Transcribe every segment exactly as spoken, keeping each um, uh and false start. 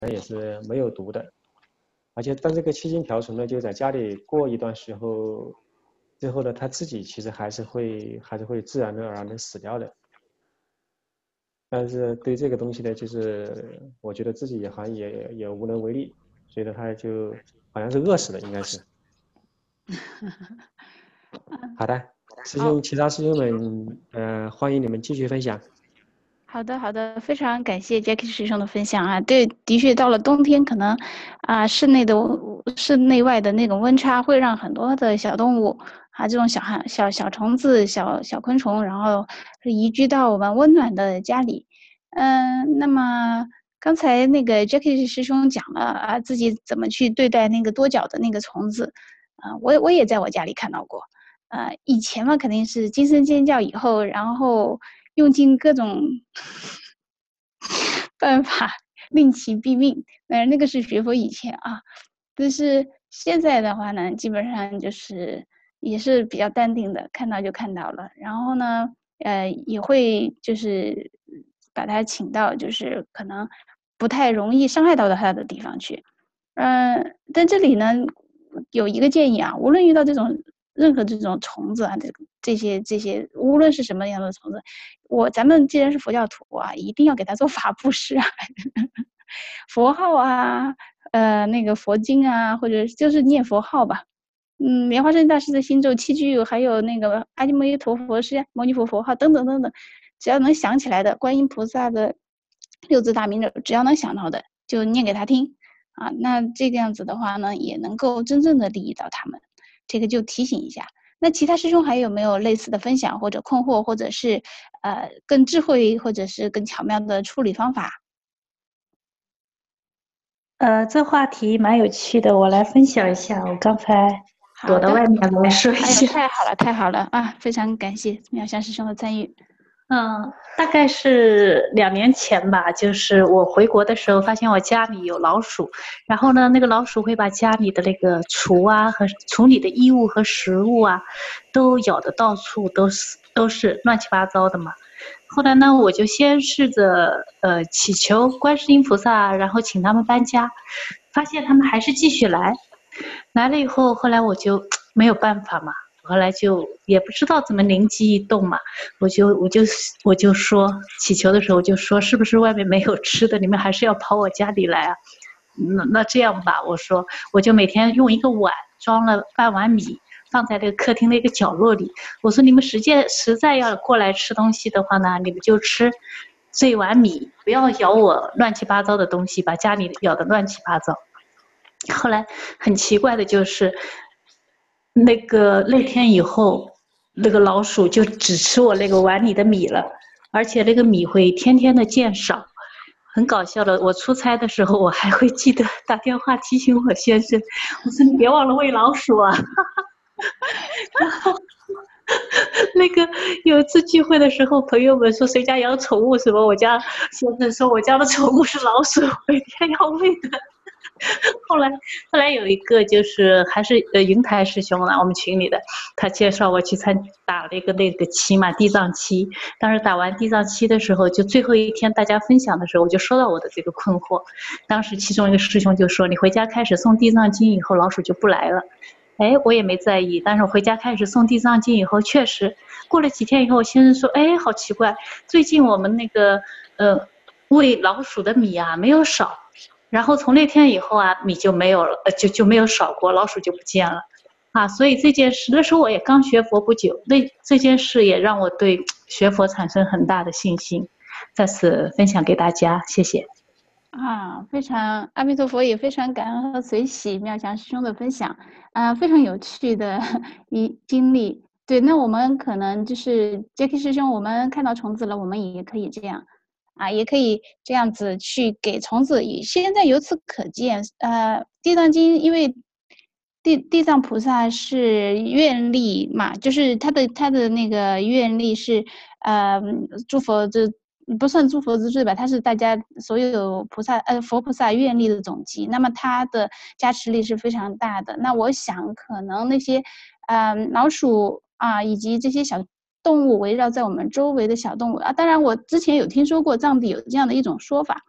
也是没有毒的。而且当这个七星瓢虫呢，就在家里过一段时候之后呢，它自己其实还是会还是会自然而然的死掉的。但是对这个东西呢，就是我觉得自己也好像也也无能为力，所以呢，它就好像是饿死的，应该是。好的，师兄，其他师兄们，呃，欢迎你们继续分享。 好的，好的，非常感谢 Jackie 师兄的分享啊。对，的确到了冬天，可能啊，室内的室内外的那种温差会让很多的小动物啊，这种小孩、小小虫子、小小昆虫，然后移居到我们温暖的家里。嗯，那么刚才那个 Jackie 师兄讲了啊，自己怎么去对待那个多角的那个虫子啊，我我也在我家里看到过。呃，以前嘛，肯定是惊声尖叫，以后然后用尽各种办法令其毙命。呃，那个是学佛以前啊，但是现在的话呢，基本上就是也是比较淡定的，看到就看到了。然后呢，呃，也会就是把他请到就是可能不太容易伤害到他的地方去。嗯、呃，但这里呢有一个建议啊，无论遇到这种任何这种虫子啊，这这些这些，无论是什么样的虫子，我咱们既然是佛教徒啊，一定要给他做法布施啊，佛号啊，呃，那个佛经啊，或者就是念佛号吧。嗯，莲花生大师的心咒七句，还有那个阿弥陀佛释迦牟尼佛佛号等等等等，只要能想起来的，观音菩萨的六字大明咒，只要能想到的，就念给他听啊。那这个样子的话呢，也能够真正的利益到他们。这个就提醒一下。那其他师兄还有没有类似的分享或者困惑，或者是呃更智慧或者是更巧妙的处理方法？ 呃，这话题蛮有趣的，我来分享一下。我刚才躲到外面来说一下。 哎呀，太好了，太好了啊！非常感谢妙香师兄的参与。 嗯，大概是两年前吧，就是我回国的时候，发现我家里有老鼠，然后呢，那个老鼠会把家里的那个橱啊和橱里的衣物和食物啊，都咬得到处都是都是乱七八糟的嘛。后来呢，我就先试着呃祈求观世音菩萨，然后请他们搬家，发现他们还是继续来，来了以后，后来我就没有办法嘛。后来就也不知道怎么灵机一动嘛，我就我就我就说祈求的时候就说是不是外面没有吃的，你们还是要跑我家里来啊？那那这样吧，我说我就每天用一个碗装了半碗米，放在这个客厅的一个角落里。我说你们实在实在要过来吃东西的话呢，你们就吃这碗米，不要咬我乱七八糟的东西，把家里咬得乱七八糟。后来很奇怪的就是。那个那天以后，那个老鼠就只吃我那个碗里的米了，而且那个米会天天的减少。很搞笑的，我出差的时候，我还会记得打电话提醒我先生，我说你别忘了喂老鼠啊。然后那个有一次聚会的时候，朋友们说谁家养宠物什么，我家先生说我家的宠物是老鼠，每天要喂的。后来，后来有一个就是还是呃云台师兄了，我们群里的，他介绍我去参打了一个那个期嘛，地藏期。当时打完地藏期的时候，就最后一天大家分享的时候，我就说到我的这个困惑。当时其中一个师兄就说：“你回家开始诵地藏经以后，老鼠就不来了。”哎，我也没在意。但是我回家开始诵地藏经以后，确实过了几天以后，我先生说：“哎，好奇怪，最近我们那个呃喂老鼠的米啊没有少。”然后从那天以后啊，米就没有了，呃，就就没有少过，老鼠就不见了，啊，所以这件事那时候我也刚学佛不久，那这件事也让我对学佛产生很大的信心，在此分享给大家，谢谢。 啊，非常阿弥陀佛，也非常感恩和随喜妙祥师兄的分享，啊，非常有趣的一经历。对，那我们可能就是 Jackie 师兄，我们看到虫子了，我们也可以这样。啊，也可以这样子去给虫子。现在由此可见，呃，地藏经因为地地藏菩萨是愿力嘛，就是他的他的那个愿力是，呃，诸佛之不算诸佛之最吧，他是大家所有菩萨呃佛菩萨愿力的总集。那么他的加持力是非常大的。那我想可能那些，呃，老鼠啊以及这些小动物围绕在我们周围的小动物啊，当然我之前有听说过藏地有这样的一种说法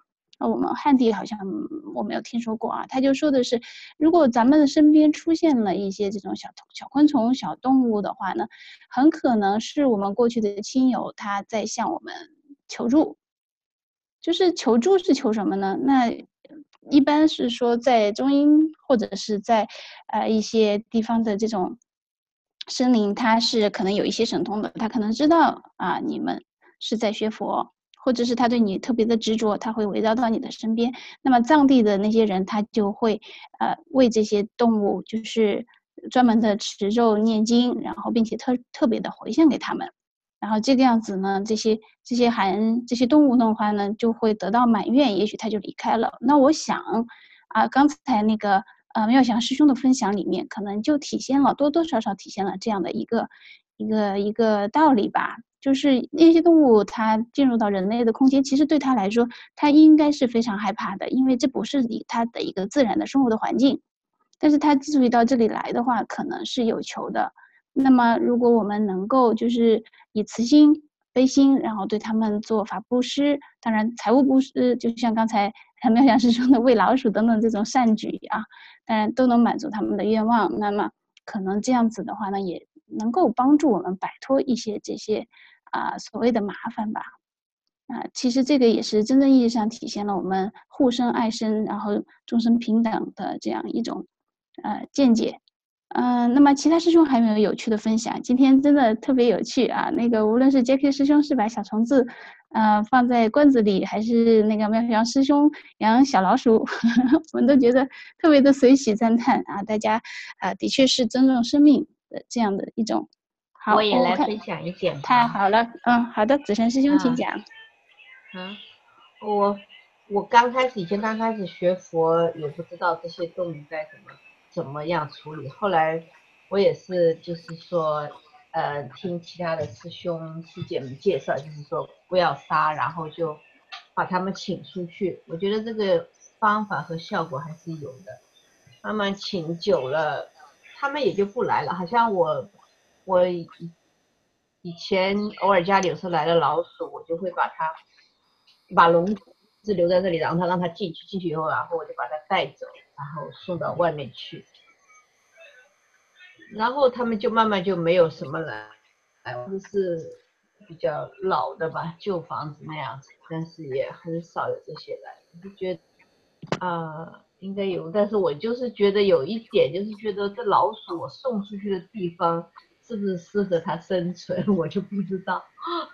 啊，我们汉地好像我没有听说过啊。他就说的是，如果咱们的身边出现了一些这种小小昆虫、小动物的话呢，很可能是我们过去的亲友他在向我们求助。就是求助是求什么呢？那一般是说在中医或者是在呃一些地方的这种生灵，他是可能有一些神通的，他可能知道啊你们是在学佛，或者是他对你特别的执着，他会围绕到你的身边。那么藏地的那些人，他就会呃为这些动物就是专门的持咒念经，然后并且特特别的回向给他们。然后这个样子呢，这些这些含这些动物的话呢，就会得到满愿，也许他就离开了。那我想，啊，刚才那个呃妙祥师兄的分享里面，可能就体现了多多少少体现了这样的一个一个一个道理吧。就是那些动物它进入到人类的空间，其实对它来说，它应该是非常害怕的，因为这不是它的一个自然的生活的环境。但是它之所以到这里来的话，可能是有求的。那么如果我们能够就是以慈心悲心，然后对他们做法布施，当然财务布施就像刚才妙祥师兄的喂老鼠等等这种善举啊，当然都能满足他们的愿望。那么可能这样子的话呢，也能够帮助我们摆脱一些这些啊、呃、所谓的麻烦吧。啊、呃，其实这个也是真正意义上体现了我们护生爱生，然后众生平等的这样一种呃见解。嗯、呃，那么其他师兄还有没有有趣的分享？今天真的特别有趣啊！那个无论是 J K 师兄是把小虫子，呃，放在罐子里，还是那个妙阳师兄养小老鼠，呵呵，我们都觉得特别的随喜赞叹啊！大家啊、呃，的确是尊重生命的这样的一种。好， 我也来看分享一点。 太好了，嗯，好的，子晨师兄请讲。 啊，我我刚开始以前刚开始学佛，也不知道这些动物该怎么怎么样处理。后来我也是，就是说，呃，听其他的师兄师姐们介绍，就是说不要杀，然后就把他们请出去。我觉得这个方法和效果还是有的。慢慢请久了，他们也就不来了。好像我我以以前偶尔家里有时候来了老鼠，我就会把它。把笼子留在这里，然后他让他进去，进去以后，然后我就把它带走，然后送到外面去，然后他们就慢慢就没有什么来，哎，就是比较老的吧，旧房子那样子，但是也很少有这些来，我就觉得啊、呃，应该有，但是我就是觉得有一点，就是觉得这老鼠我送出去的地方是不是适合它生存，我就不知道。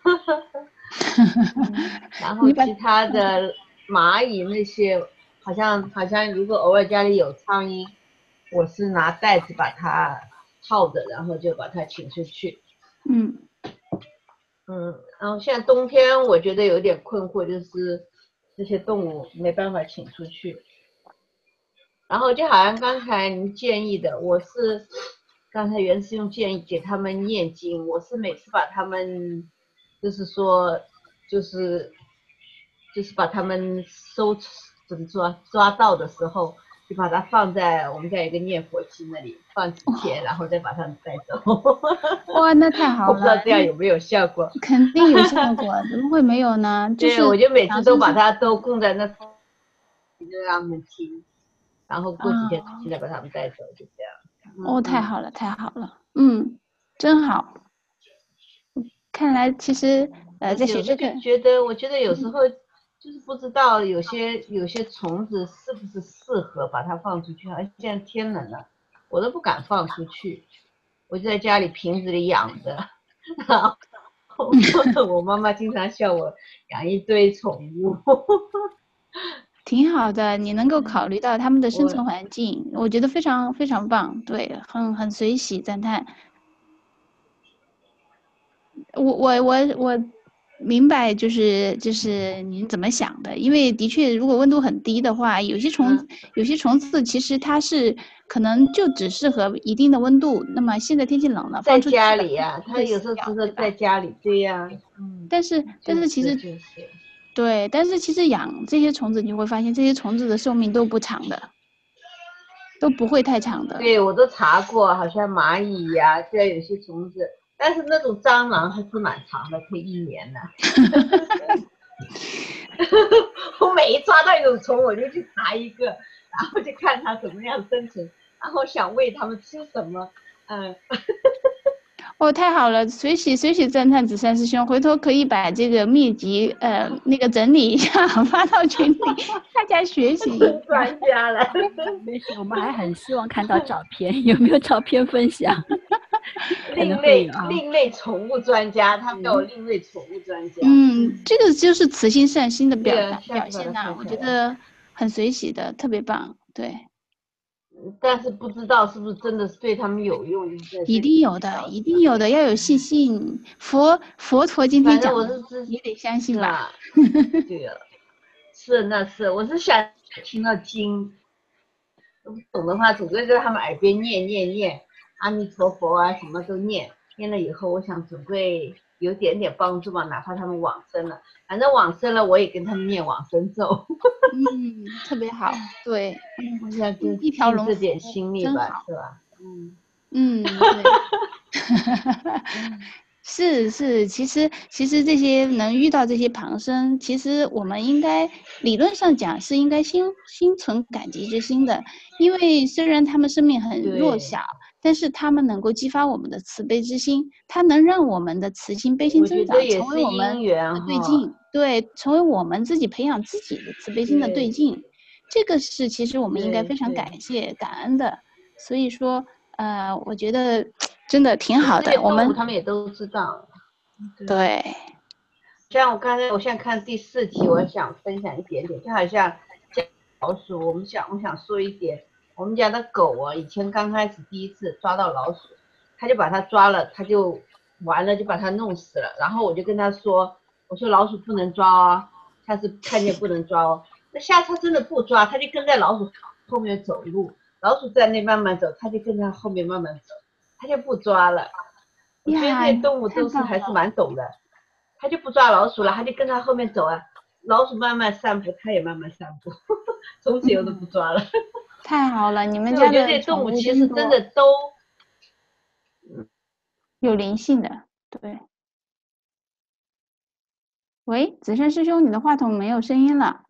然后其他的蚂蚁那些，好像好像如果偶尔家里有苍蝇，我是拿袋子把它套着，然后就把它请出去。 嗯嗯，然后现在冬天我觉得有点困惑，就是这些动物没办法请出去。然后就好像刚才您建议的，我是刚才袁师兄建议给他们念经，我是每次把他们。就是说，就是就是把他们收怎么说抓到的时候，就把它放在我们家一个念佛机那里放几天，然后再把它们带走。 哇，那太好了！ 我不知道这样有没有效果。 肯定有效果，怎么会没有呢？就是对，我就每次都把它都供在那，就让他们听，然后过几天再把他们带走，就这样。 哦，太好了，太好了，嗯，真好。看来其实呃，在学这个， 觉得我觉得有时候就是不知道有些有些虫子是不是适合把它放出去，而且现在天冷了，我都不敢放出去，我就在家里瓶子里养着。然后我妈妈经常笑我养一堆宠物。 挺好的，你能够考虑到他们的生存环境，我, 我觉得非常非常棒，对，很很随喜赞叹。我我我我明白，就是就是您怎么想的，因为的确，如果温度很低的话，有些虫、嗯、有些虫子其实它是可能就只适合一定的温度。那么现在天气冷了， 在家里呀、啊，它有时候适合在家里，对呀、啊， 嗯。但是但是其实、 就是、 对，但是其实养这些虫子，你会发现这些虫子的寿命都不长的，都不会太长的。 对，我都查过，好像蚂蚁呀、啊，这有些虫子。但是那种蟑螂还是蛮长的，可以一年呢。 我每一抓到一种虫，我就去查一个，然后就看它怎么样生存，然后想喂它们吃什么，嗯。 哦，太好了！随喜随喜赞叹子山师兄，回头可以把这个秘籍呃那个整理一下，发到群里，大家学习一下。 专家了， 没事，我们还很希望看到照片，有没有照片分享？ 另类另类宠物专家，他们叫我另类宠物专家。 嗯，这个就是慈心善心的表达啊表现呐、我觉得很随喜的，特别棒。对。 但是不知道是不是真的是对他们有用，就是一定有的，一定有的，要有信心。佛佛陀今天讲的，你得相信吧。 对啊，是那是，我是想听到经，不懂的话，总归在他们耳边念念念，阿弥陀佛啊，什么都念，念了以后，我想总归有点点帮助吧，哪怕他们往生了，反正往生了，我也跟他们念往生咒。 嗯，特别好，对， 嗯，我想就一条龙这点心力吧，是吧？嗯嗯，对，是是，其实其实这些能遇到这些旁生，其实我们应该理论上讲是应该心心存感激之心的，因为虽然他们生命很弱小，但是他们能够激发我们的慈悲之心，它能让我们的慈心悲心增长，成为我们的对境，对，成为我们自己培养自己的慈悲心的对境，这个是其实我们应该非常感谢感恩的。所以说，呃，我觉得真的挺好的。我们他们也都知道。 对。 像我刚才，我现在看第四题，我想分享一点点，就好像老鼠，我们想我想说一点。我们家的狗啊，以前刚开始第一次抓到老鼠，他就把它抓了，他就完了，就把它弄死了。然后我就跟他说，我说老鼠不能抓哦，下次看见不能抓哦。那下次他真的不抓，他就跟在老鼠后面走路，老鼠在那慢慢走，他就跟在后面慢慢走，他就不抓了。我觉得这些动物都是还是蛮懂的，他就不抓老鼠了，他就跟他后面走啊，老鼠慢慢散步，他也慢慢散步，从此以后都不抓了。 太好了，你们家的我觉得这动物其实真的都有灵性的，对。喂，子山师兄，你的话筒没有声音了。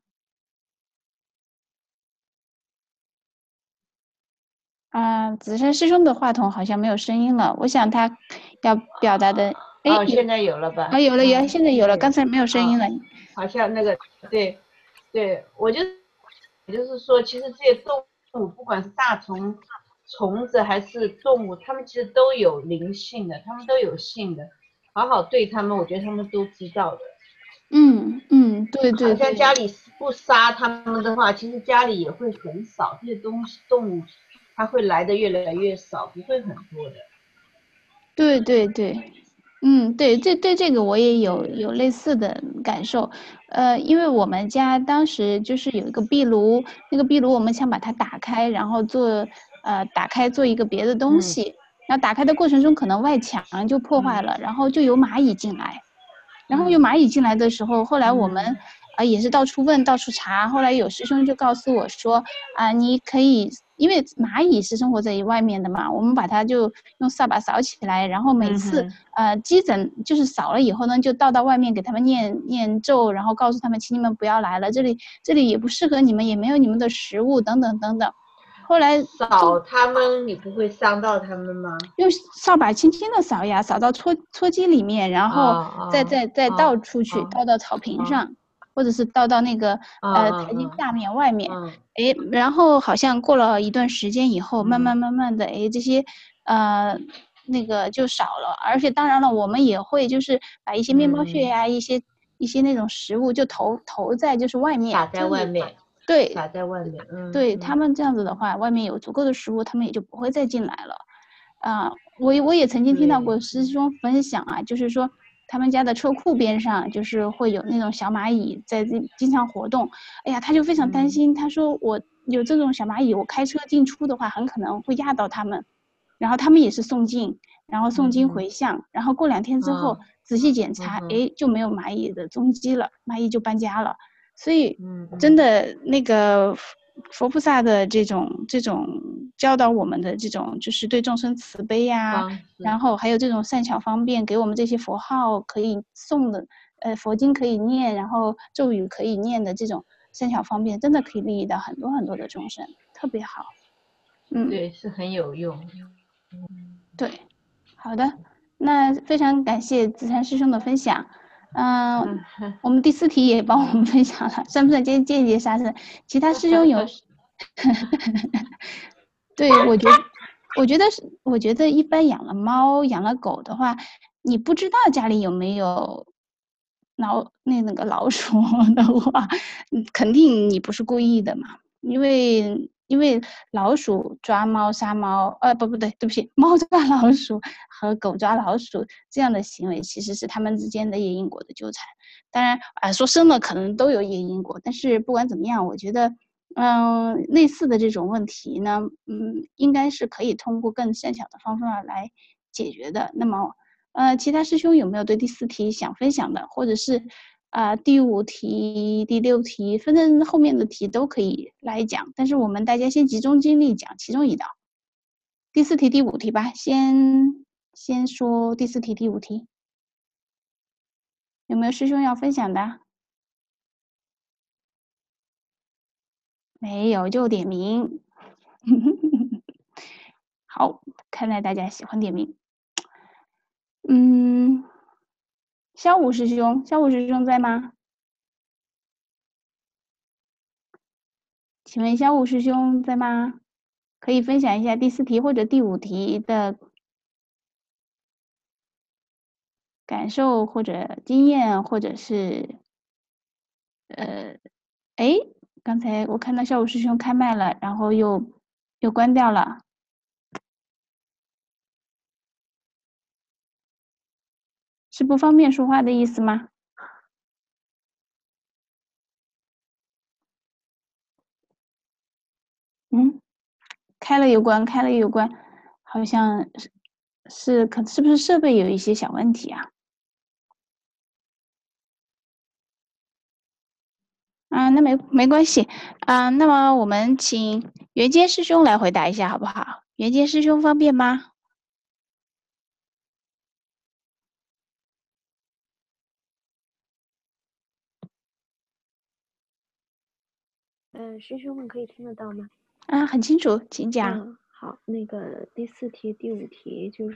啊、呃，子山师兄的话筒好像没有声音了，我想他要表达的，哎、 哦，现在有了吧？ 啊，有了有了，现在有了，刚才没有声音了。 哦、好像那个，对，对，我就也就是说，其实这些动物，不管是大虫、虫子还是动物，它们其实都有灵性的，它们都有性的，好好对它们，我觉得它们都知道的。 嗯嗯，对对。 好像家里不杀它们的话，其实家里也会很少这些东西动物，它会来的越来越少，不会很多的。 对对对。嗯，对，这对这个我也有有类似的感受，呃，因为我们家当时就是有一个壁炉，那个壁炉我们想把它打开，然后做呃打开做一个别的东西，嗯、然后打开的过程中可能外墙就破坏了，嗯、然后就有蚂蚁进来，然后有蚂蚁进来的时候，后来我们啊、嗯呃、也是到处问到处查，后来有师兄就告诉我说啊、呃、你可以。因为蚂蚁是生活在外面的嘛，我们把它就用扫把扫起来，然后每次、嗯、呃积整就是扫了以后呢，就倒到外面给他们念念咒，然后告诉他们，请你们不要来了，这里这里也不适合你们，也没有你们的食物等等等等。后来扫他们，你不会伤到他们吗？ 用扫把轻轻的扫呀，扫到搓搓机里面，然后再、哦、再再倒出去，哦、倒到草坪上。哦或者是倒到那个呃台阶下面外面，哎，然后好像过了一段时间以后，慢慢慢慢的，哎，这些呃那个就少了，而且当然了，我们也会就是把一些面包屑呀、一些一些那种食物就投投在就是外面， 撒在外面， 对， 撒在外面，嗯， 对他们这样子的话，外面有足够的食物，他们也就不会再进来了。啊，我我也曾经听到过师兄分享啊，就是说。他们家的车库边上就是会有那种小蚂蚁在经常活动，哎呀，他就非常担心，他说我有这种小蚂蚁，我开车进出的话很可能会压到他们，然后他们也是诵经，然后诵经回向，然后过两天之后仔细检查，哎，就没有蚂蚁的踪迹了，蚂蚁就搬家了，所以真的那个佛菩萨的这种这种教导我们的这种就是对众生慈悲呀、啊，然后还有这种善巧方便，给我们这些佛号可以诵的呃佛经可以念，然后咒语可以念的这种善巧方便，真的可以利益到很多很多的众生，特别好。嗯， 对，是很有用。 对，好的，那非常感谢子禅师兄的分享。嗯、呃，我们第四题也帮我们分享了，算不算间间接杀生？其他师兄有，对，我觉得，我觉得是，我觉得一般养了猫、养了狗的话，你不知道家里有没有老那那个老鼠的话，肯定你不是故意的嘛，因为因为老鼠抓猫杀猫，呃，不不对，对不起，猫抓老鼠和狗抓老鼠这样的行为，其实是他们之间的业因果的纠缠。当然，啊、呃，说生了可能都有业因果，但是不管怎么样，我觉得，嗯、呃，类似的这种问题呢，嗯，应该是可以通过更善巧的方法来解决的。那么，呃，其他师兄有没有对第四题想分享的，或者是？啊、呃，第五题、第六题，反正后面的题都可以来讲，但是我们大家先集中精力讲其中一道。第四题、第五题吧，先先说第四题、第五题，有没有师兄要分享的？没有就点名。好，看来大家喜欢点名。嗯，萧武师兄，萧武师兄在吗？请问萧武师兄在吗？可以分享一下第四题或者第五题的感受或者经验，或者是，呃，哎，刚才我看到萧武师兄开麦了，然后又又关掉了，是不方便说话的意思吗？嗯，开了又关，开了又关，好像是是可是不是设备有一些小问题啊？啊，那没没关系啊，那么我们请袁坚师兄来回答一下好不好？袁坚师兄方便吗？ 嗯，师兄们可以听得到吗？ 啊，很清楚，请讲。 嗯，好，那个第四题、第五题就是，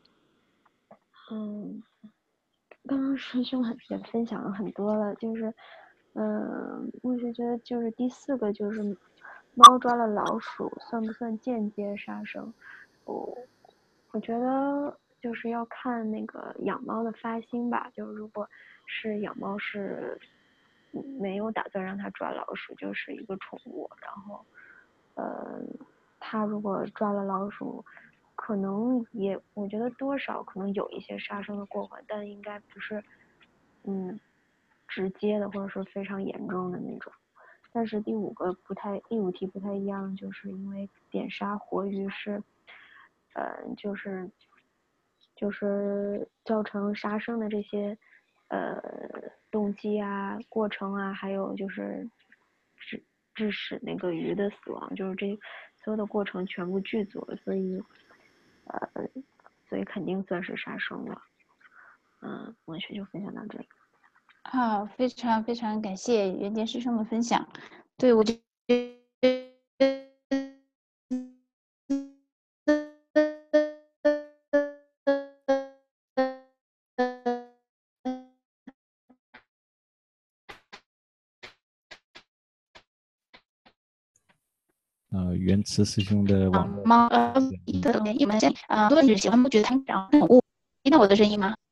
嗯，刚刚师兄也分享了很多了，就是，嗯，我是觉得就是第四个就是，猫抓了老鼠算不算间接杀生？我我觉得就是要看那个养猫的发心吧，就如果是养猫是没有打算让它抓老鼠，就是一个宠物，然后，呃，它如果抓了老鼠，可能也我觉得多少可能有一些杀生的过患，但应该不是，嗯，直接的或者说非常严重的那种。但是第五个不太，第五题不太一样，就是因为点杀活鱼是，呃，就是就是造成杀生的这些，呃，动机啊、过程啊，还有就是致致使那个鱼的死亡，就是这所有的过程全部具足了，所以，呃，所以肯定算是杀生了。嗯，文学就分享到这里。 好，非常非常感谢袁杰师兄的分享。对，我觉得呃，原慈师兄的网络猫呃的你们呃，多人喜欢不觉得它长宠物，听到我的声音吗？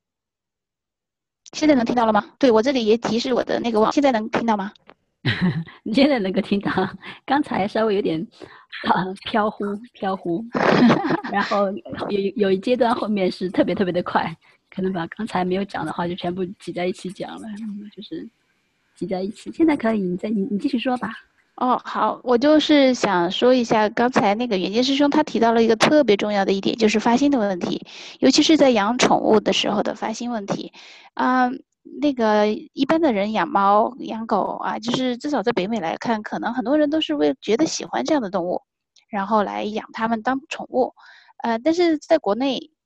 现在能听到了吗？对，我这里也提示我的那个网，现在能听到吗？ 你现在能够听到，刚才稍微有点啊飘忽飘忽，然后有有一阶段后面是特别特别的快，可能把刚才没有讲的话就全部挤在一起讲了，就是挤在一起。现在可以，你再你你继续说吧。 哦，好，我就是想说一下，刚才那个袁杰师兄他提到了一个特别重要的一点，就是发心的问题，尤其是在养宠物的时候的发心问题。啊、呃，那个一般的人养猫、养狗啊，就是至少在北美来看，可能很多人都是为觉得喜欢这样的动物，然后来养它们当宠物。呃，但是在国内，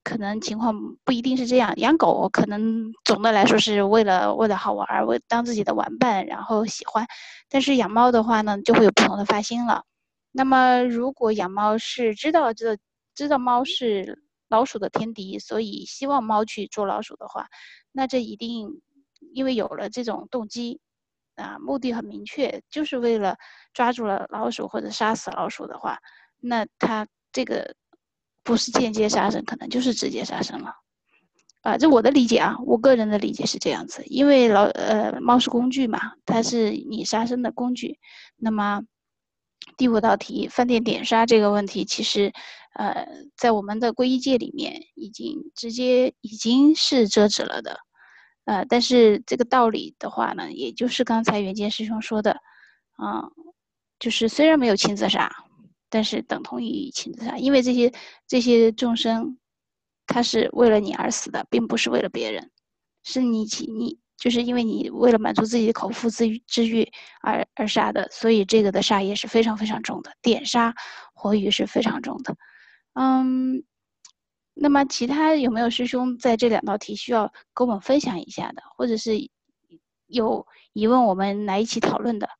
可能情况不一定是这样。养狗可能总的来说是为了为了好玩，为当自己的玩伴，然后喜欢。但是养猫的话呢，就会有不同的发心了。那么如果养猫是知道知道知道猫是老鼠的天敌，所以希望猫去捉老鼠的话，那这一定因为有了这种动机啊，目的很明确，就是为了抓住了老鼠或者杀死老鼠的话，那它这个不是间接杀生，可能就是直接杀生了。啊，这我的理解啊，我个人的理解是这样子，因为老呃猫是工具嘛，它是你杀生的工具。那么第五道题饭店点杀这个问题，其实呃在我们的皈依戒里面已经直接已经是遮止了的。呃，但是这个道理的话呢，也就是刚才袁坚师兄说的，啊、呃，就是虽然没有亲自杀，但是等同于亲自杀，因为这些这些众生，他是为了你而死的，并不是为了别人，是你你就是因为你为了满足自己的口腹之欲之欲而而杀的，所以这个的杀业是非常非常重的，点杀活鱼是非常重的。嗯。那么其他有没有师兄在这两道题需要跟我们分享一下的，或者是有疑问我们来一起讨论的？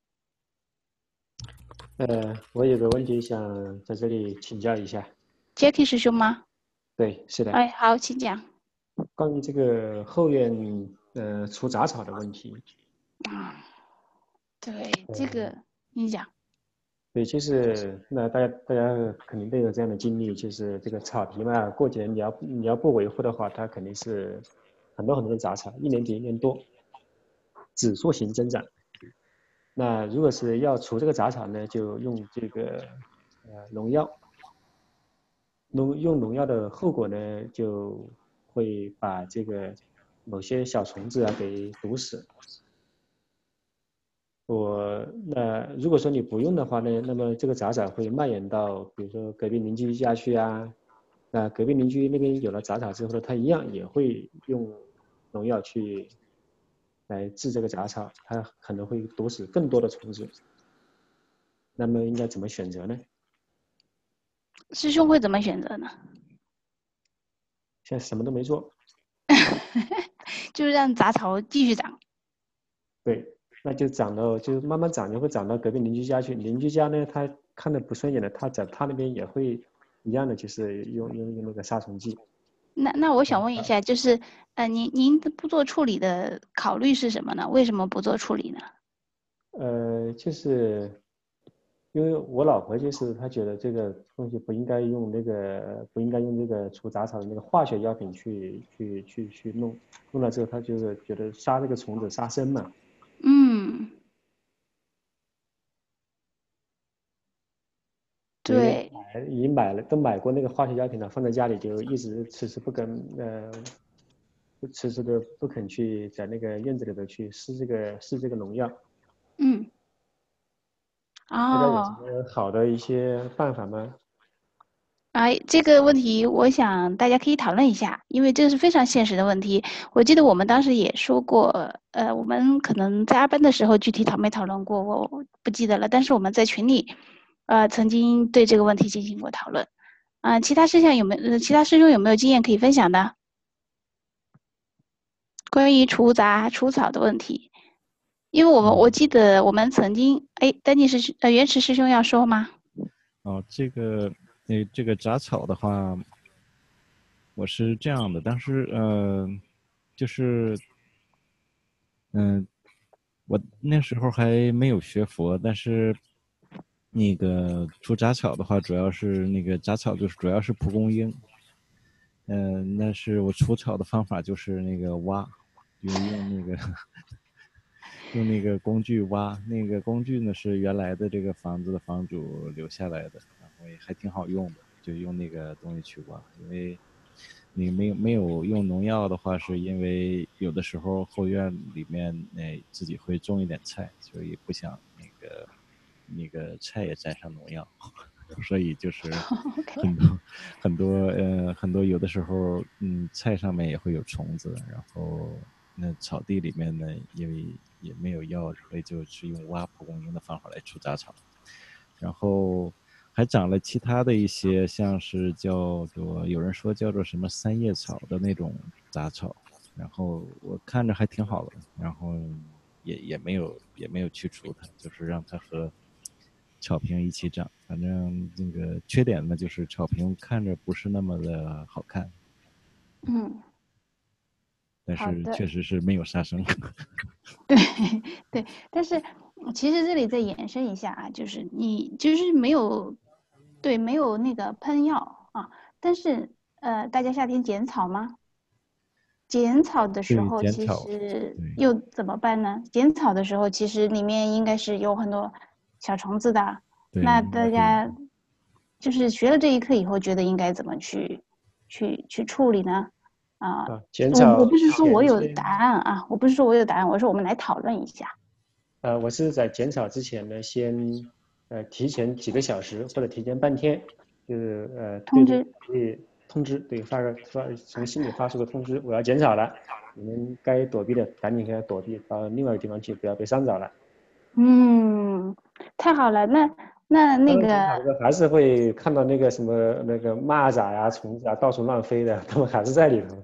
呃，我有个问题想在这里请教一下。 Jackie 师兄吗？ 对，是的。 哎，好，请讲。 关于这个后院呃除杂草的问题。 啊、嗯，对，这个、呃、你讲。 对，就是那大家大家肯定都有这样的经历，就是这个草皮嘛，过几年你要你要不维护的话，它肯定是很多很多的杂草，一年比一年多，指数型增长。那如果是要除这个杂草呢，就用这个呃农药。农用农药的后果呢，就会把这个某些小虫子啊给毒死。我那如果说你不用的话呢，那么这个杂草会蔓延到比如说隔壁邻居家去啊，那隔壁邻居那边有了杂草之后呢，他一样也会用农药去来治这个杂草，它可能会毒死更多的虫子。那么应该怎么选择呢？ 师兄会怎么选择呢？ 现在什么都没做， 就是让杂草继续长。 对。那就长到，就慢慢长，就会长到隔壁邻居家去。邻居家呢，他看着不顺眼的，他在他那边也会一样的，就是用用用那个杀虫剂。 那那我想问一下，就是呃，您您不做处理的考虑是什么呢？为什么不做处理呢？ 呃，就是因为我老婆就是她觉得这个东西不应该用那个不应该用这个除杂草的那个化学药品去去去去弄，弄了之后她就是觉得杀这个虫子杀生嘛。 嗯，对， 买已经买了，都买过那个化学药品了，放在家里就一直迟迟不跟，呃，迟迟的不肯去在那个院子里头去施这个施这个农药。 嗯， 大家有什哦， 么好的一些办法吗？ 哎，这个问题我想大家可以讨论一下，因为这个是非常现实的问题。我记得我们当时也说过，呃，我们可能在二班的时候具体讨没讨论过，我不记得了。但是我们在群里，呃，曾经对这个问题进行过讨论。啊、呃，其他师兄有没有？呃，其他师兄有没有经验可以分享的？关于除杂除草的问题，因为我们我记得我们曾经，哎，丹尼师呃元池师兄要说吗？ 哦，这个。那这个杂草的话，我是这样的，当时呃，就是，嗯、呃，我那时候还没有学佛，但是那个除杂草的话，主要是那个杂草就是主要是蒲公英，嗯、呃，那是我除草的方法就是那个挖，就是用那个用那个工具挖，那个工具呢是原来的这个房子的房主留下来的。也还挺好用的，就用那个东西去挖。因为你没有没有用农药的话，是因为有的时候后院里面那自己会种一点菜，所以不想那个那个菜也沾上农药，所以就是很多很多呃很多有的时候嗯菜上面也会有虫子，然后那草地里面呢因为也没有药，所以就是用挖蒲公英的方法来除杂草，然后。 还长了其他的一些，像是叫做有人说叫做什么三叶草的那种杂草，然后我看着还挺好的，然后也也没有也没有去除它，就是让它和草坪一起长。反正那个缺点呢，就是草坪看着不是那么的好看， 嗯， 但是好的。 确实是没有杀生。 对对，但是嗯其实这里再延伸一下啊，就是你就是没有，对，没有那个喷药啊，但是呃，大家夏天剪草吗？剪草的时对， 候，其剪草， 实对又怎么办呢？剪草的时候，其实里面应该是有很多小虫子的。 对， 那应该会大家就是学了这一课以后，觉得应该怎么去去去处理呢？啊， 啊，剪我我草不是说我前先有答案啊，我不是说我有答案，我说我们来讨论一下。 呃，我是在剪草之前呢，先呃提前几个小时或者提前半天，就是呃对这个通知。 场地通知，对发个发从心里发出个通知，我要剪草了，你们该躲避的赶紧给它躲避到另外一个地方去，不要被伤着了。 嗯，太好了，那那那他们剪草个的时候还是会看到那个什么那个蚂蚱呀、虫子啊到处乱飞的，他们还是在里头。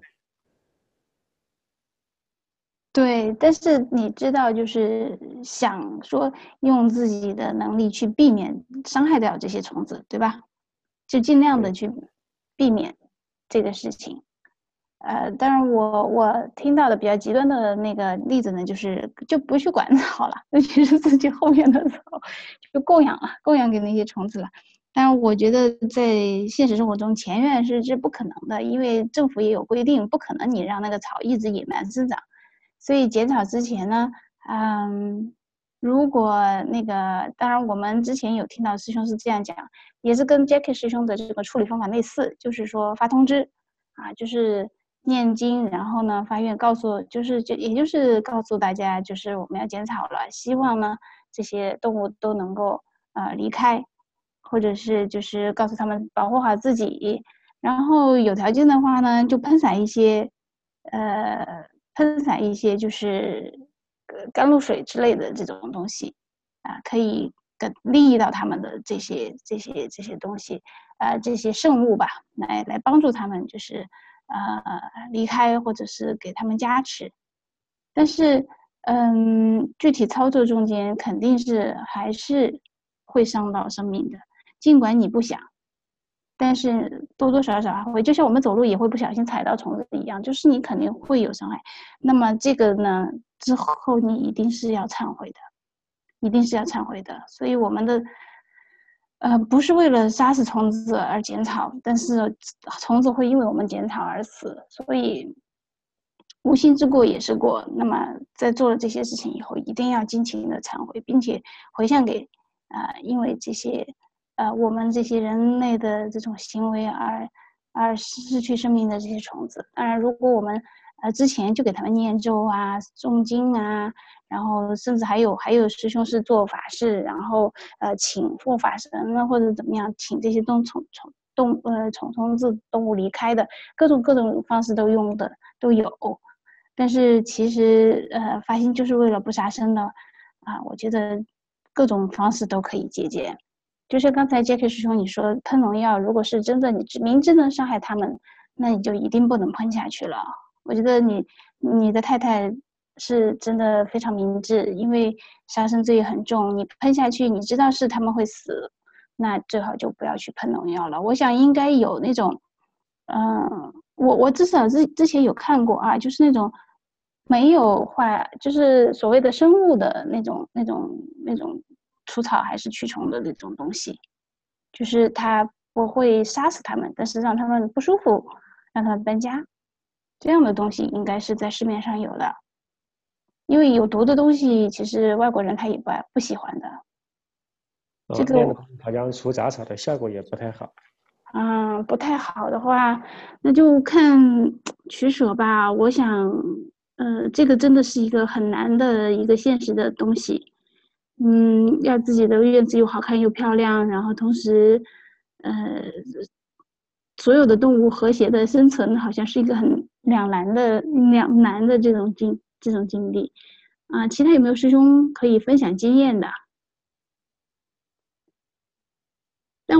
对，但是你知道，就是想说用自己的能力去避免伤害掉这些虫子，对吧？就尽量的对， 去避免这个事情。呃，当然我我听到的比较极端的那个例子呢，就是就不去管草了，尤其是自己后面的草，就供养了，供养给那些虫子了。但是我觉得在现实生活中，前院是是不可能的，因为政府也有规定，不可能你让那个草一直野蛮生长。所以剪草之前呢，嗯，如果那个，当然我们之前有听到师兄是这样讲，也是跟 Jackie 师兄的这个处理方法类似，就是说发通知，啊，就是念经，然后呢，发愿告诉，就是就也就是告诉大家，就是我们要剪草了，希望呢这些动物都能够呃离开，或者是就是告诉他们保护好自己，然后有条件的话呢，就喷洒一些，呃。喷洒一些就是呃甘露水之类的这种东西，啊，可以跟利益到他们的这些这些这些东西，啊，这些圣物吧，来来帮助他们，就是呃离开或者是给他们加持。但是，嗯，具体操作中间肯定是还是会伤到生命的，尽管你不想。但是多多少少还会，就像我们走路也会不小心踩到虫子一样，就是你肯定会有伤害。那么这个呢，之后你一定是要忏悔的，一定是要忏悔的。所以我们的，呃，不是为了杀死虫子而剪草，但是虫子会因为我们剪草而死，所以无心之过也是过。那么在做了这些事情以后，一定要尽情的忏悔，并且回向给，呃，因为这些。呃，我们这些人类的这种行为而而失去生命的这些虫子，当然，如果我们呃之前就给他们念咒啊、诵经啊，然后甚至还有还有师兄是做法事，然后呃请护法神呢，或者怎么样，请这些动虫虫动呃虫虫子动物离开的各种各种方式都用的都有，但是其实呃发心就是为了不杀生的啊，我觉得各种方式都可以借鉴。就是刚才 Jackie 师兄你说喷农药，如果是真的你明知能伤害他们，那你就一定不能喷下去了。我觉得你你的太太是真的非常明智，因为杀生罪很重，你喷下去，你知道是他们会死，那最好就不要去喷农药了。我想应该有那种，嗯，我我至少之之前有看过啊，就是那种没有坏，就是所谓的生物的那种那种那种。除草还是驱虫的那种东西，就是它不会杀死他们，但是让他们不舒服，让他们搬家，这样的东西应该是在市面上有的。因为有毒的东西，其实外国人他也不不喜欢的。 哦， 这个那样的话好像除杂草的效果也不太好。 嗯，不太好的话，那就看取舍吧。我想，呃，这个真的是一个很难的一个现实的东西。嗯，要自己的院子又好看又漂亮，然后同时，呃，所有的动物和谐的生存，好像是一个很两难的两难的这种经这种经历。啊，其他有没有师兄可以分享经验的？但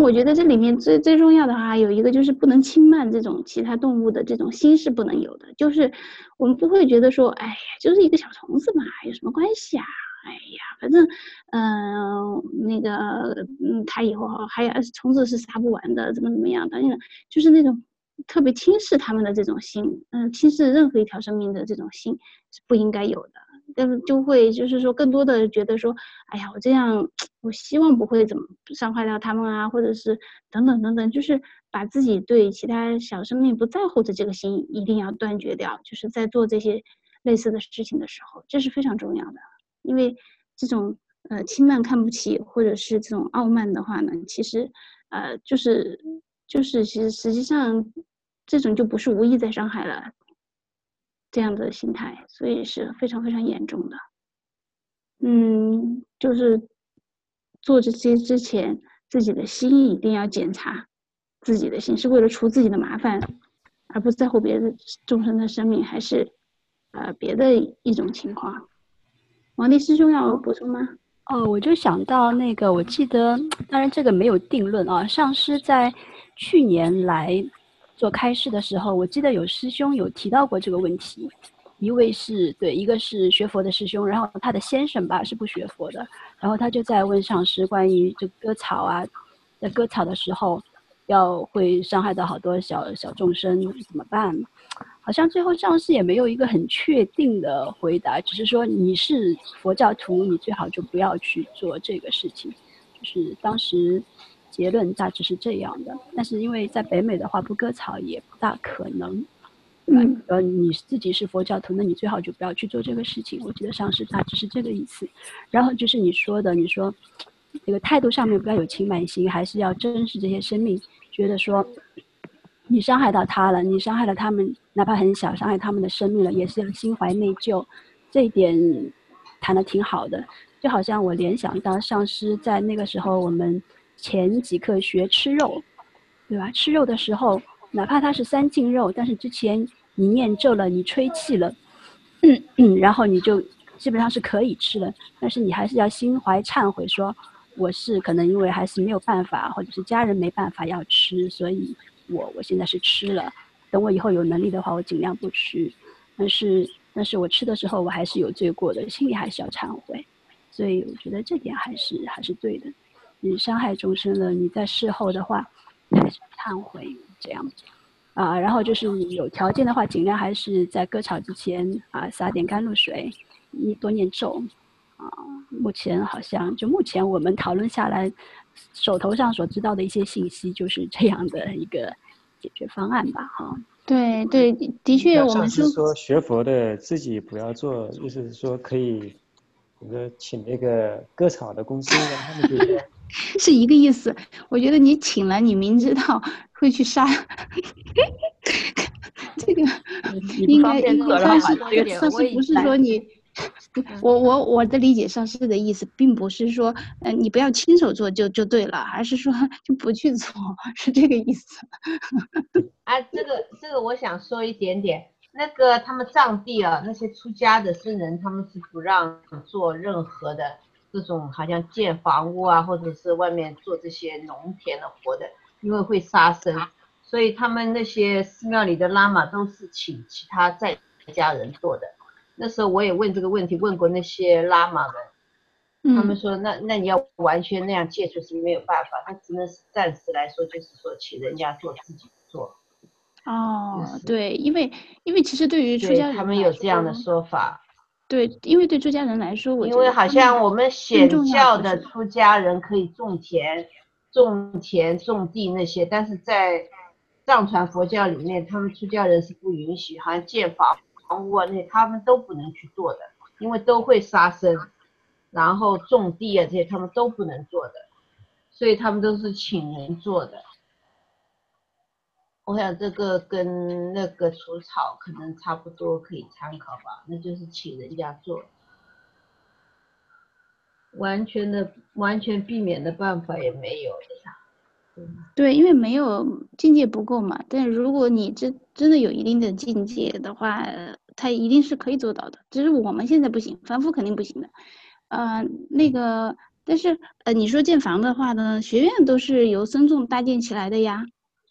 我觉得这里面最最重要的话，有一个就是不能轻慢这种其他动物的这种心是不能有的，就是我们不会觉得说，哎呀，就是一个小虫子嘛，有什么关系啊？哎呀，反正，嗯、呃，那个，嗯，它以后还有虫子是杀不完的，怎么怎么样的，就是那种特别轻视他们的这种心，嗯、呃，轻视任何一条生命的这种心是不应该有的。但是就会就是说更多的觉得说，哎呀，我这样，我希望不会怎么伤害到他们啊，或者是等等等等，就是把自己对其他小生命不在乎的这个心一定要断绝掉，就是在做这些类似的事情的时候，这是非常重要的。因为这种呃轻慢看不起或者是这种傲慢的话呢，其实呃就是就是其实实际上这种就不是无意在伤害了这样的心态，所以是非常非常严重的。嗯，就是做这些之前，自己的心一定要检查，自己的心是为了除自己的麻烦，而不在乎别的众生的生命，还是呃别的一种情况。王力师兄要补充吗？ 哦，我就想到那个，我记得，当然这个没有定论啊。上师在去年来做开示的时候，我记得有师兄有提到过这个问题。一位是对，一个是学佛的师兄，然后他的先生吧是不学佛的，然后他就在问上师关于这割草啊，在割草的时候要会伤害到好多小小众生怎么办？好像最后上师也没有一个很确定的回答，只是说你是佛教徒，你最好就不要去做这个事情。就是当时结论大致是这样的，但是因为在北美的话，不割草也不大可能。嗯，呃，你自己是佛教徒，那你最好就不要去做这个事情。我记得上师大致是这个意思。然后就是你说的，你说这个态度上面不要有轻慢心，还是要珍视这些生命，觉得说你伤害到他了，你伤害了他们，哪怕很小，伤害他们的生命了，也是要心怀内疚。这一点谈得挺好的，就好像我联想到上师在那个时候，我们前几课学吃肉，对吧？吃肉的时候，哪怕它是三净肉，但是之前你念咒了，你吹气了，嗯嗯，然后你就基本上是可以吃了，但是你还是要心怀忏悔说，我是可能因为还是没有办法，或者是家人没办法要吃，所以我我现在是吃了，等我以后有能力的话，我尽量不吃。但是但是我吃的时候，我还是有罪过的，心里还是要忏悔。所以我觉得这点还是还是对的。你伤害众生了，你在事后的话还是忏悔这样啊。然后就是你有条件的话，尽量还是在割草之前啊撒点甘露水，你多念咒啊。目前好像就目前我们讨论下来，手头上所知道的一些信息就是这样的一个解决方案吧，哈。 对对，的确我们是说学佛的自己不要做，就是说可以，那个请那个割草的公司让他们去做， 是一个意思。我觉得你请了，你明知道会去杀，这个应该应该上是上是不是说你。我我我的理解上师的意思，并不是说，呃，你不要亲手做就就对了，而是说就不去做，是这个意思。 啊，这个这个我想说一点点，那个他们藏地啊，那些出家的僧人，他们是不让做任何的这种好像建房屋啊，或者是外面做这些农田的活的，因为会杀生，所以他们那些寺庙里的喇嘛都是请其他在家人做的。那时候我也问这个问题，问过那些喇嘛们，他们说那那你要完全那样戒除是没有办法，那只能是暂时来说，就是说请人家做，自己做。 哦，就是、对，因为因为其实对于出家人他们有这样的说法。 对，因为对出家人来说，我因为好像我们显教的出家人可以种田、种田、种地那些，但是在藏传佛教里面，他们出家人是不允许，好像建房。房屋啊，那他们都不能去做的，因为都会杀生，然后种地啊这些他们都不能做的，所以他们都是请人做的。我想这个跟那个除草可能差不多，可以参考吧，那就是请人家做，完全的完全避免的办法也没有的呀。 对，因为没有境界不够嘛。但如果你真真的有一定的境界的话，它一定是可以做到的。只是我们现在不行，凡夫肯定不行的。呃，那个但是呃，你说建房的话呢，学院都是由僧众搭建起来的呀。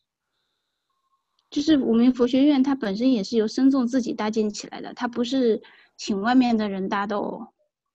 就是我们佛学院它本身也是由僧众自己搭建起来的，它不是请外面的人搭的哦。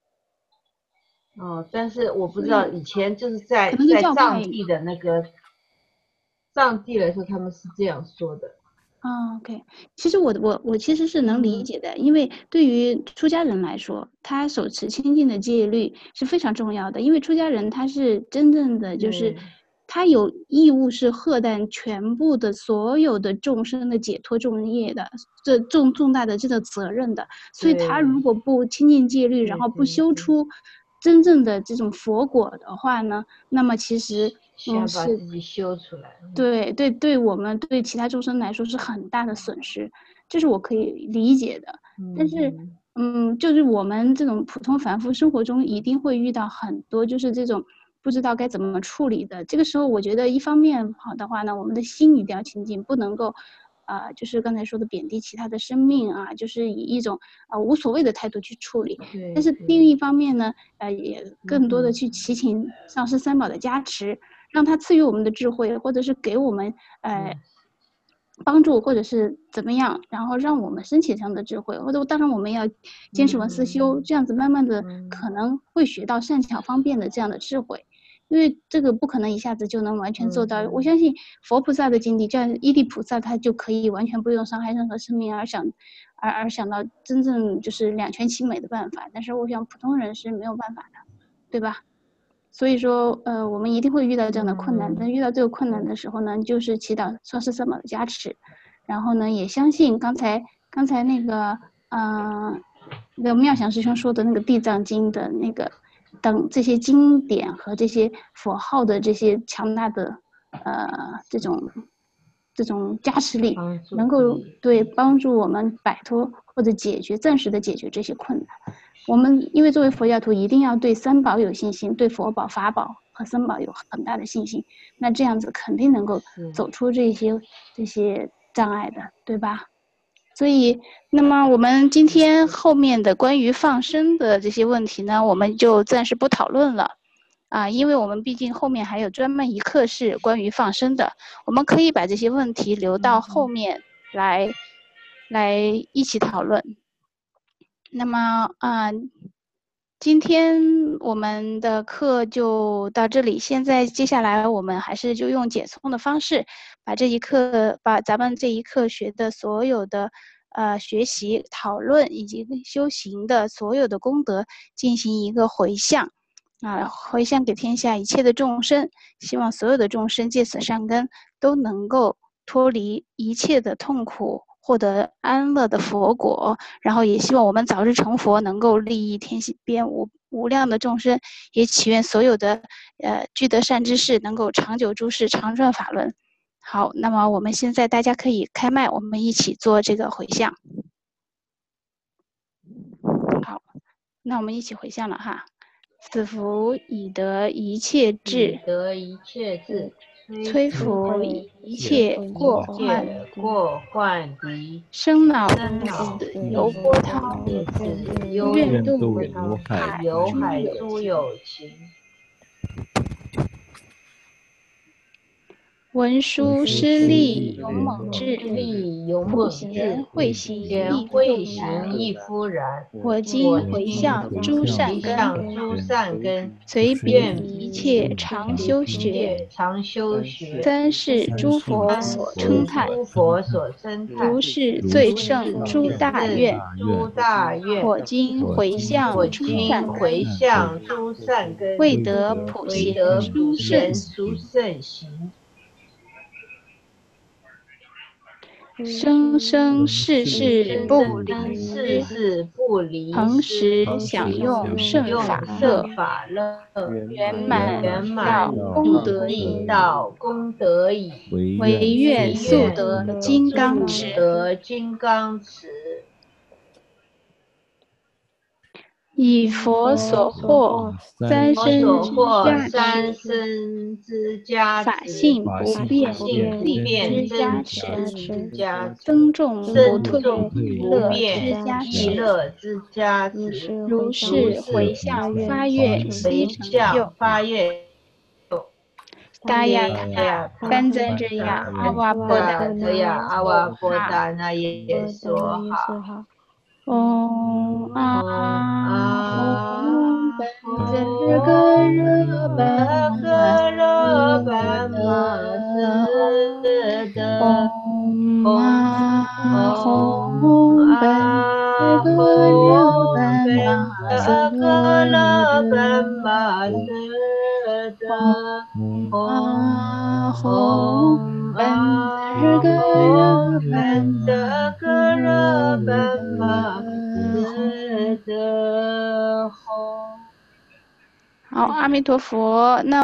哦，但是我不知道以前就是在可能跟在教派藏地的那个藏地来说，他们是这样说的。 啊，OK，其实我我我其实是能理嗯解的，因为对于出家人来说，他手持清净的戒律是非常重要的，因为出家人他是真正的就是对他有义务是荷担全部的所有的众生的解脱重业的，这重重大的这个责任的，所以他对如果不清净戒律，然对后不对对修出真正的这种佛果的话呢，那么其实嗯需要把是自己修出来。 对对对，我们对其他众生来说是很大的损失，这是我可以理解的。但是， 嗯嗯，就是我们这种普通凡夫生活中一定会遇到很多就是这种不知道该怎么处理的。这个时候，我觉得一方面好的话呢，我们的心一定要清净，不能够，啊、就是刚才说的贬低其他的生命啊，就是以一种啊、无所谓的态度去处理。 对但是对另一方面呢，呃，也更多的嗯去祈请上师三宝的加持。让他赐予我们的智慧，或者是给我们呃嗯帮助，或者是怎么样，然后让我们升起这样的智慧，或者当然我们要坚持文思修， 嗯这样子慢慢的嗯可能会学到善巧方便的这样的智慧。因为这个不可能一下子就能完全做到， 嗯我相信佛菩萨的境地，这样依地菩萨他就可以完全不用伤害任何生命而想，而而想到真正就是两全其美的办法。但是我想普通人是没有办法的，对吧？所以说，呃，我们一定会遇到这样的困难。但遇到这个困难的时候呢，就是祈祷上师三宝的加持，然后呢，也相信刚才刚才那个，嗯、呃，那个妙祥师兄说的那个《地藏经》的那个等这些经典和这些佛号的这些强大的，呃，这种这种加持力， 帮助能够力对帮助我们摆脱或者解决暂时的解决这些困难。我们因为作为佛教徒，一定要对三宝有信心，对佛宝、法宝和僧宝有很大的信心。那这样子肯定能够是走出这些这些障碍的，对吧？所以，那么我们今天后面的关于放生的这些问题呢，我们就暂时不讨论了，啊，因为我们毕竟后面还有专门一课是关于放生的，我们可以把这些问题留到后面来，来一起讨论。那么啊、呃，今天我们的课就到这里。现在接下来我们还是就用简诵的方式，把这一课，把咱们这一课学的所有的呃学习、讨论以及修行的所有的功德进行一个回向啊，回向给天下一切的众生，希望所有的众生借此善根都能够脱离一切的痛苦，获得安乐的佛果，然后也希望我们早日成佛，能够利益天边无无量的众生，也祈愿所有的呃具德善知识能够长久住世，常转法轮。好，那么我们现在大家可以开麦，我们一起做这个回向。好，那我们一起回向了哈。此福已得一切以智， 得一切智， 摧伏一切过患过患敌， 生老生老死死由波涛， 也是忧愿度度波涛有海有诸有海诸有情。 文殊师利勇猛智， 力勇普猛贤智， 慧行贤亦慧复然。 行亦复然。 我今回向诸善根， 向诸善根， 随彼愿一切常修学， 学常修学， 三世诸佛所称叹， 诸佛所称叹， 如是最胜诸大愿。 诸大愿。 我今回向我诸今善回根， 向诸善根， 未得普贤为得殊普贤胜殊胜行。 生生世世不离世世不离恒失， 时享用圣法乐， 圣法乐， 圆满圆到满功德已已， 到功德已， 唯愿速得金刚持。 得金刚持。 以佛所获，三佛生所获之三加持， 生之加法持， 性不法性变法性不变之加真持， 实之加持， 增重不增退重意不乐之变加意持， 乐之加如持， 是如回是向回向发愿悉回成向就。 发愿达雅达达雅甘增之雅阿瓦波达德雅阿瓦波达那耶波娑达耶哈。 娑哈。 嗡嗡啊啊吽班吽则噶热班噶热玛班玛斯斯德。 德。 嗡啊嗡吽班则啊噶热吽班班玛达斯噶勒德。 班玛斯德。 嗡啊吽嗡班啊则噶热吽班班达玛噶勒斯班玛斯德。 德。 好，阿弥陀佛。那